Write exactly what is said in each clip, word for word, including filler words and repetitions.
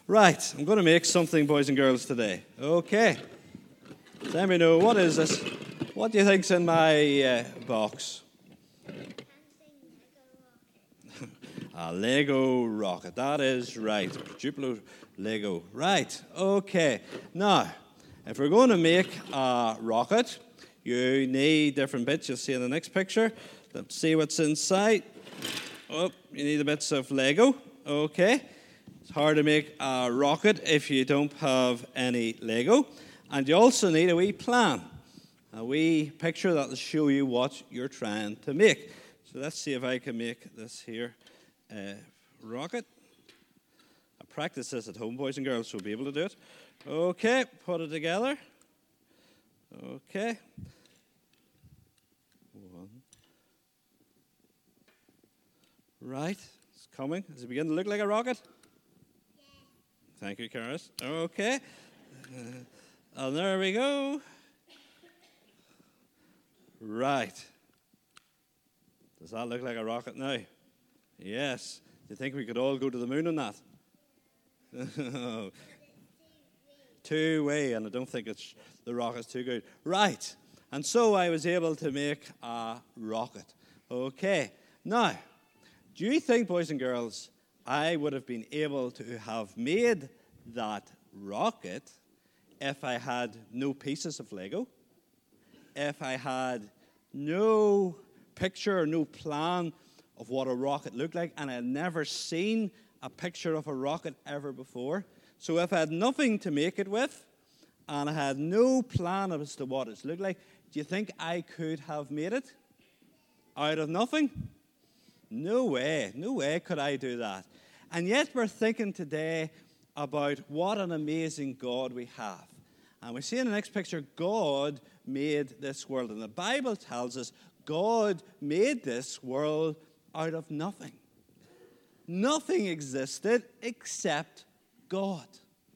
Right, I'm going to make something, boys and girls, today. Okay. Let me know, what is this? What do you think's in my uh, box? A Lego rocket. That is right. Duplo Lego. Right. Okay. Now, if we're going to make a rocket, you need different bits. You'll see in the next picture. Let's see what's inside. Oh, you need the bits of Lego. Okay. It's hard to make a rocket if you don't have any Lego. And you also need a wee plan, a wee picture that will show you what you're trying to make. So let's see if I can make this here uh, rocket. I practice this at home, boys and girls, so we'll be able to do it. Okay, put it together. Okay. One. Right, it's coming. Does it begin to look like a rocket? Thank you, Karis. Okay. Uh, and there we go. Right. Does that look like a rocket now? Yes. Do you think we could all go to the moon on that? Two way, and I don't think it's the rocket's too good. Right. And so I was able to make a rocket. Okay. Now, do you think, boys and girls, I would have been able to have made that rocket if I had no pieces of Lego, if I had no picture or no plan of what a rocket looked like, and I had never seen a picture of a rocket ever before? So if I had nothing to make it with, and I had no plan as to what it looked like, do you think I could have made it out of nothing? No way, no way could I do that. And yet we're thinking today about what an amazing God we have. And we see in the next picture, God made this world. And the Bible tells us God made this world out of nothing. Nothing existed except God.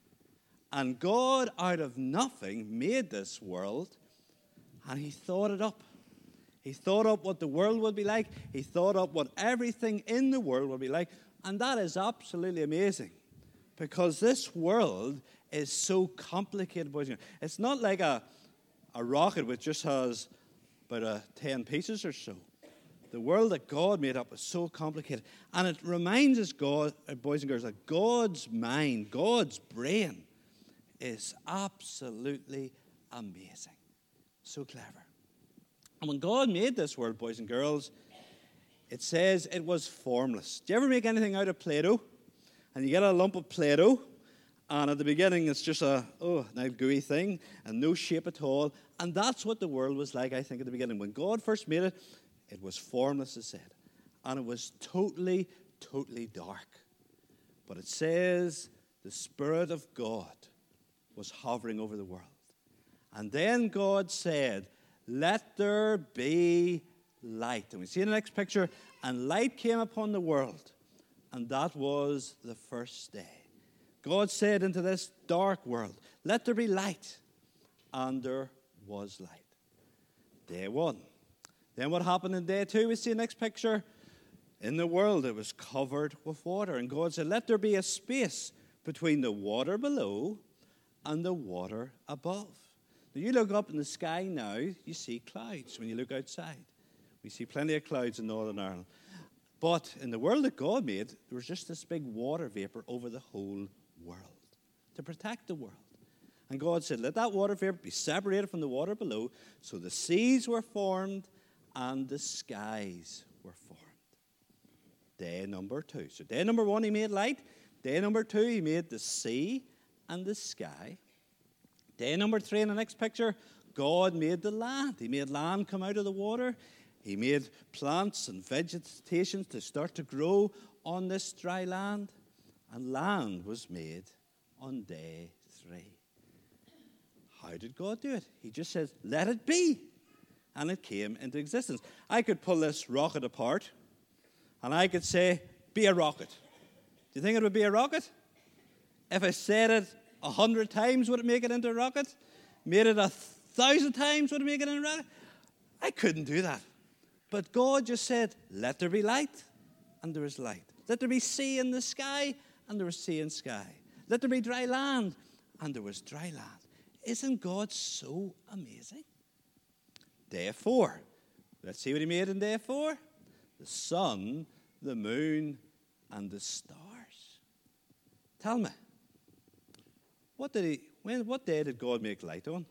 And God, out of nothing, made this world, and he thought it up. He thought up what the world would be like. He thought up what everything in the world would be like. And that is absolutely amazing, because this world is so complicated. It's not like a, a rocket which just has about uh, ten pieces or so. The world that God made up is so complicated. And it reminds us, God, uh, boys and girls, that God's mind, God's brain is absolutely amazing. So clever. And when God made this world, boys and girls, it says it was formless. Do you ever make anything out of Play-Doh? And you get a lump of Play-Doh, and at the beginning it's just a, oh, nice gooey thing, and no shape at all. And that's what the world was like, I think, at the beginning. When God first made it, it was formless, it said. And it was totally, totally dark. But it says the Spirit of God was hovering over the world. And then God said, let there be light. And we see in the next picture, and light came upon the world. And that was the first day. God said into this dark world, let there be light. And there was light. Day one. Then what happened in day two? We see the next picture. In the world, it was covered with water. And God said, let there be a space between the water below and the water above. Now, you look up in the sky now, you see clouds when you look outside. We see plenty of clouds in Northern Ireland. But in the world that God made, there was just this big water vapor over the whole world to protect the world. And God said, let that water vapor be separated from the water below. So the seas were formed and the skies were formed. Day number two. So day number one, he made light. Day number two, he made the sea and the sky. Day number three in the next picture, God made the land. He made land come out of the water. He made plants and vegetation to start to grow on this dry land. And land was made on day three. How did God do it? He just says, let it be. And it came into existence. I could pull this rocket apart, and I could say, be a rocket. Do you think it would be a rocket? If I said it a hundred times, would it make it into a rocket? Made it a thousand times, would it make it into a rocket? I couldn't do that. But God just said, let there be light, and there was light. Let there be sea in the sky, and there was sea in the sky. Let there be dry land. And there was dry land. Isn't God so amazing? Day four. Let's see what he made in day four. The sun, the moon, and the stars. Tell me, what did he? When? What day did God make light on?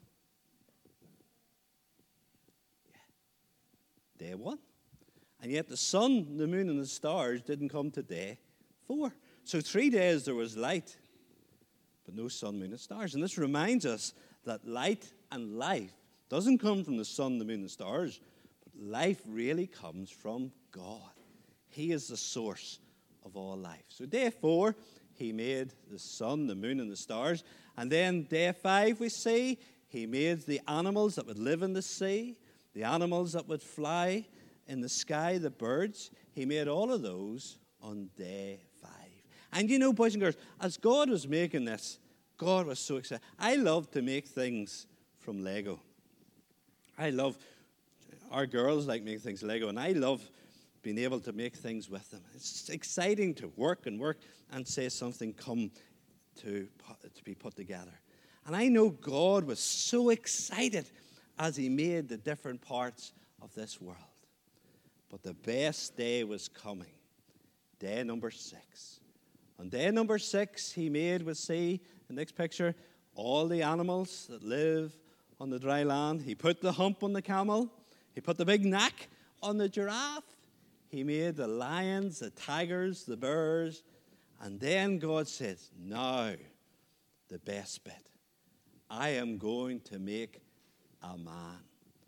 Yeah. Day one. And yet the sun, the moon, and the stars didn't come to day four. So three days there was light, but no sun, moon, and stars. And this reminds us that light and life doesn't come from the sun, the moon, and stars, but life really comes from God. He is the source of all life. So day four, he made the sun, the moon, and the stars. And then day five, we see, he made the animals that would live in the sea, the animals that would fly in the sky, the birds. He made all of those on day five. And you know, boys and girls, as God was making this, God was so excited. I love to make things from Lego. I love, our girls like making things Lego, and I love being able to make things with them. It's exciting to work and work and say something come to, to be put together. And I know God was so excited as he made the different parts of this world. But the best day was coming, day number six. On day number six, he made, we see, the next picture, all the animals that live on the dry land. He put the hump on the camel. He put the big neck on the giraffe. He made the lions, the tigers, the bears. And then God says, now, the best bit. I am going to make a man.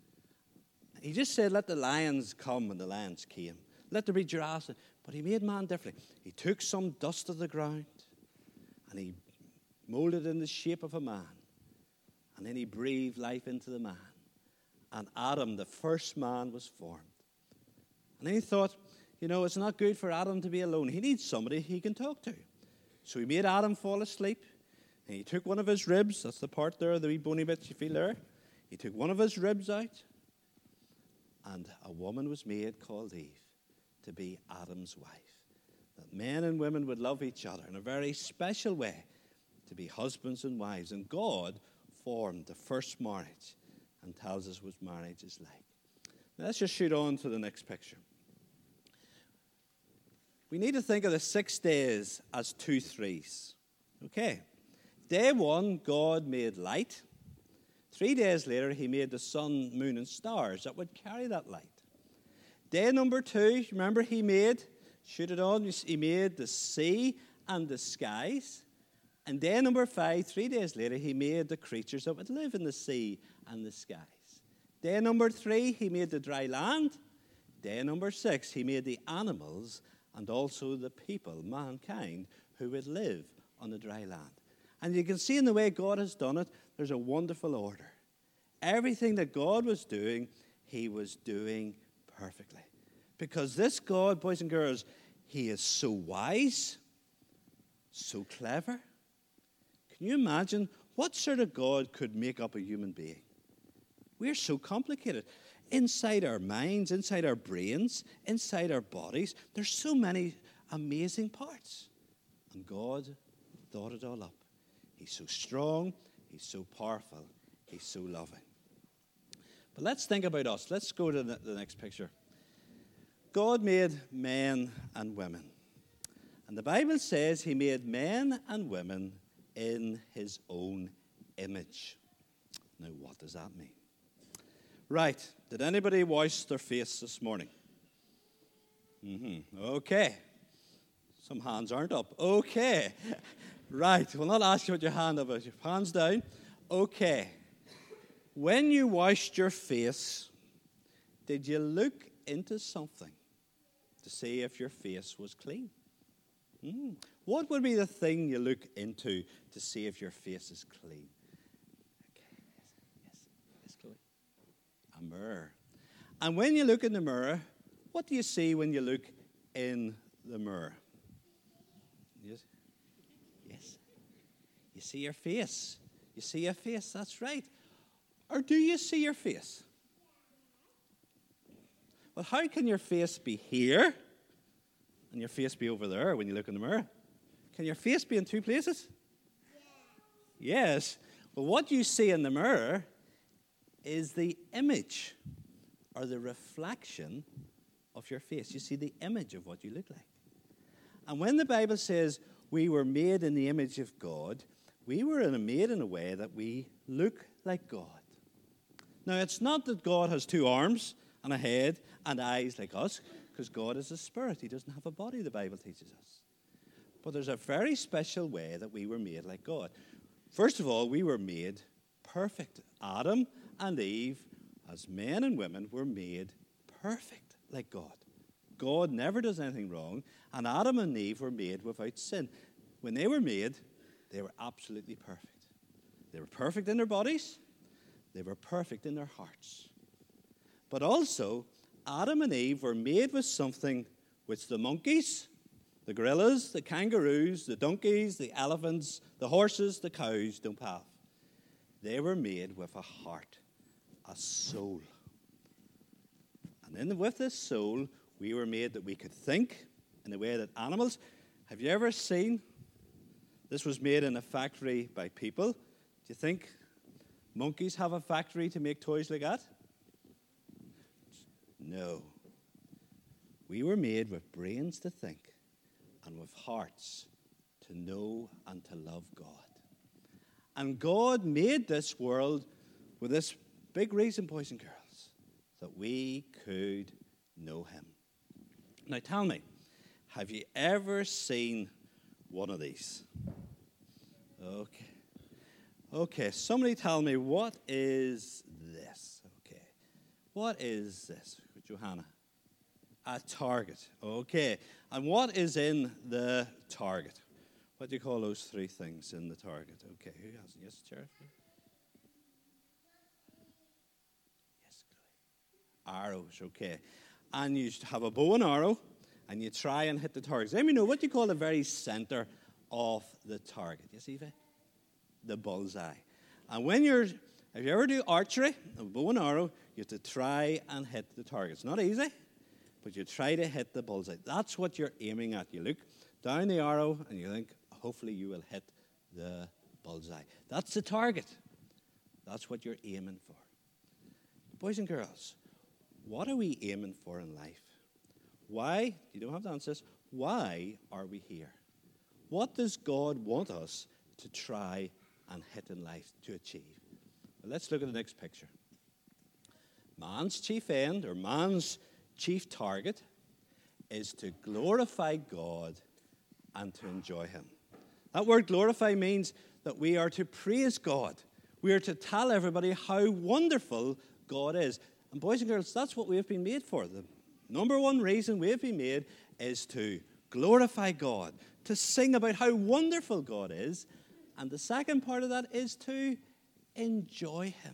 He just said, let the lions come, and the lions came. Let there be giraffes. But he made man differently. He took some dust of the ground, and he molded it in the shape of a man. And then he breathed life into the man. And Adam, the first man, was formed. And then he thought, you know, it's not good for Adam to be alone. He needs somebody he can talk to. So he made Adam fall asleep. And he took one of his ribs. That's the part there, the wee bony bits you feel there. He took one of his ribs out. And a woman was made called Eve to be Adam's wife. That men and women would love each other in a very special way, to be husbands and wives. And God formed the first marriage and tells us what marriage is like. Now let's just shoot on to the next picture. We need to think of the six days as two threes. Okay. Day one, God made light. Three days later, he made the sun, moon, and stars that would carry that light. Day number two, remember he made, shoot it on, he made the sea and the skies. And day number five, three days later, he made the creatures that would live in the sea and the skies. Day number three, he made the dry land. Day number six, he made the animals and also the people, mankind, who would live on the dry land. And you can see in the way God has done it, there's a wonderful order. Everything that God was doing, he was doing perfectly. Because this God, boys and girls, he is so wise, so clever. Can you imagine what sort of God could make up a human being? We're so complicated. Inside our minds, inside our brains, inside our bodies, there's so many amazing parts. And God thought it all up. He's so strong, he's so powerful, he's so loving. But let's think about us. Let's go to the next picture. God made men and women. And the Bible says he made men and women in his own image. Now, what does that mean? Right. Did anybody wash their face this morning? Mm-hmm. Okay. Some hands aren't up. Okay. Right. We'll not ask you what your hand up is. Your hands down. Okay. When you washed your face, did you look into something to see if your face was clean? Mm. What would be the thing you look into to see if your face is clean? Okay. Yes. Yes, Chloe. A mirror. And when you look in the mirror, what do you see when you look in the mirror? Yes. Yes. You see your face. You see your face, that's right. Or do you see your face? Well, how can your face be here and your face be over there when you look in the mirror? Can your face be in two places? Yes. But what you see in the mirror is the image or the reflection of your face. You see the image of what you look like. And when the Bible says we were made in the image of God, we were made in a way that we look like God. Now, it's not that God has two arms and a head and eyes like us, because God is a spirit. He doesn't have a body, the Bible teaches us. But there's a very special way that we were made like God. First of all, we were made perfect. Adam and Eve, as men and women, were made perfect like God. God never does anything wrong, and Adam and Eve were made without sin. When they were made, they were absolutely perfect. They were perfect in their bodies. They were perfect in their hearts. But also, Adam and Eve were made with something which the monkeys, the gorillas, the kangaroos, the donkeys, the elephants, the horses, the cows don't have. They were made with a heart, a soul. And in the, with this soul, we were made that we could think in the way that animals. Have you ever seen? This was made in a factory by people. Do you think monkeys have a factory to make toys like that? No. We were made with brains to think and with hearts to know and to love God. And God made this world with this big reason, boys and girls, that we could know him. Now tell me, have you ever seen one of these? Okay. Okay, somebody tell me, what is this? Okay. What is this, Johanna? A target. Okay. And what is in the target? What do you call those three things in the target? Okay, who has? Yes, Sheriff? Yes, Chloe. Arrows, okay. And you have a bow and arrow, and you try and hit the target. Let me know, what do you call the very center of the target? Yes, Eva? The bullseye. And when you're, if you ever do archery, a bow and arrow, you have to try and hit the target. It's not easy, but you try to hit the bullseye. That's what you're aiming at. You look down the arrow, and you think, hopefully you will hit the bullseye. That's the target. That's what you're aiming for. Boys and girls, what are we aiming for in life? Why, you don't have to answer this, why are we here? What does God want us to try and hit in life, to achieve? Well, let's look at the next picture. Man's chief end, or man's chief target, is to glorify God and to enjoy him. That word glorify means that we are to praise God. We are to tell everybody how wonderful God is. And boys and girls, that's what we have been made for. The number one reason we have been made is to glorify God, to sing about how wonderful God is. And the second part of that is to enjoy him,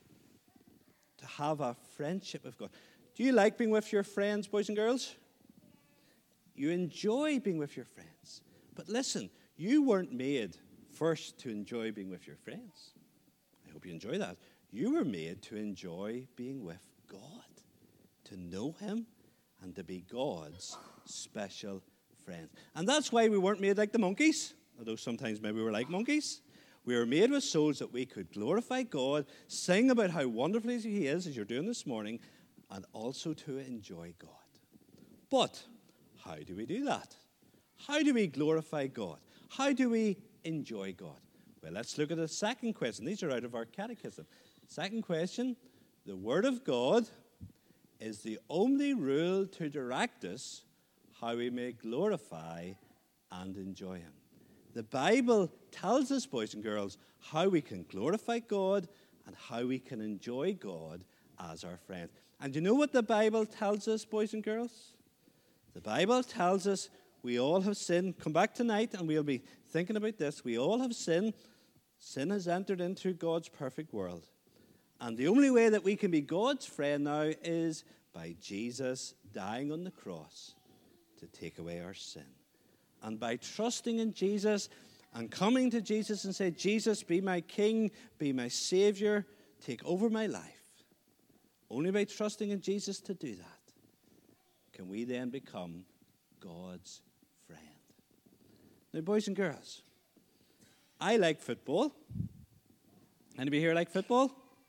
to have a friendship with God. Do you like being with your friends, boys and girls? You enjoy being with your friends. But listen, you weren't made first to enjoy being with your friends. I hope you enjoy that. You were made to enjoy being with God, to know him, and to be God's special friend. And that's why we weren't made like the monkeys, although sometimes maybe we were like monkeys. We were made with souls that we could glorify God, sing about how wonderful he is, as you're doing this morning, and also to enjoy God. But how do we do that? How do we glorify God? How do we enjoy God? Well, let's look at the second question. These are out of our catechism. Second question, the Word of God is the only rule to direct us how we may glorify and enjoy him. The Bible tells us, boys and girls, how we can glorify God and how we can enjoy God as our friend. And you know what the Bible tells us, boys and girls? The Bible tells us we all have sinned. Come back tonight and we'll be thinking about this. We all have sinned. Sin has entered into God's perfect world. And the only way that we can be God's friend now is by Jesus dying on the cross to take away our sin. And by trusting in Jesus and coming to Jesus and say, Jesus, be my King, be my Savior, take over my life. Only by trusting in Jesus to do that can we then become God's friend. Now, boys and girls, I like football. Anybody here like football?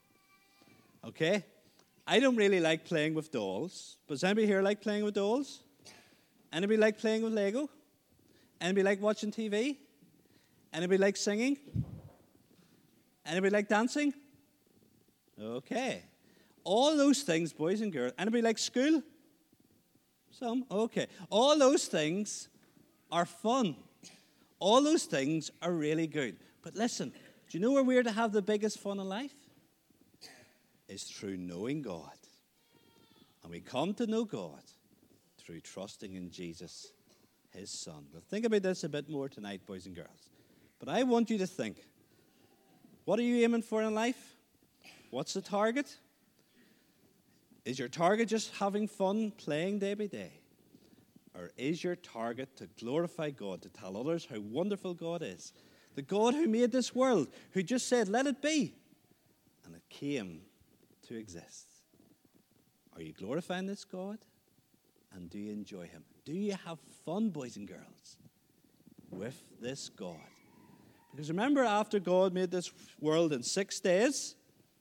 Okay. I don't really like playing with dolls. But does anybody here like playing with dolls? Anybody like playing with Lego? Anybody like watching T V? Anybody like singing? Anybody like dancing? Okay. All those things, boys and girls. Anybody like school? Some? Okay. All those things are fun. All those things are really good. But listen, do you know where we're to have the biggest fun in life? It's through knowing God. And we come to know God through trusting in Jesus, his Son. We'll think about this a bit more tonight, boys and girls. But I want you to think, what are you aiming for in life? What's the target? Is your target just having fun playing day by day? Or is your target to glorify God, to tell others how wonderful God is? The God who made this world, who just said, let it be. And it came to exist. Are you glorifying this God? And do you enjoy him? Do you have fun, boys and girls, with this God? Because remember, after God made this world in six days,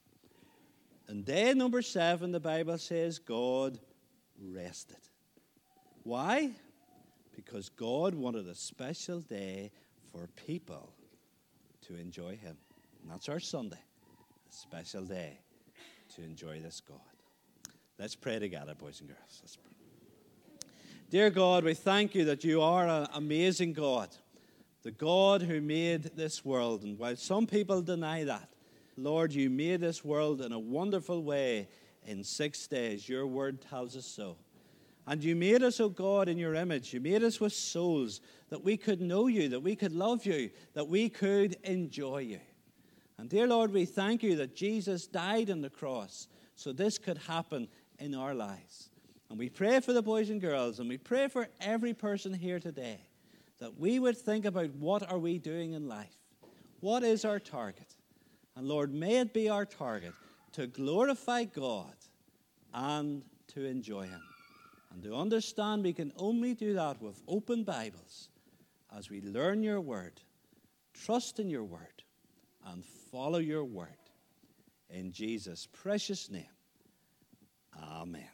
on day number seven, the Bible says God rested. Why? Because God wanted a special day for people to enjoy him. And that's our Sunday, a special day to enjoy this God. Let's pray together, boys and girls. Let's pray. Dear God, we thank you that you are an amazing God, the God who made this world. And while some people deny that, Lord, you made this world in a wonderful way in six days. Your word tells us so. And you made us, oh God, in your image. You made us with souls that we could know you, that we could love you, that we could enjoy you. And dear Lord, we thank you that Jesus died on the cross so this could happen in our lives. And we pray for the boys and girls, and we pray for every person here today, that we would think about what are we doing in life? What is our target? And Lord, may it be our target to glorify God and to enjoy him. And to understand we can only do that with open Bibles as we learn your word, trust in your word, and follow your word. In Jesus' precious name, amen.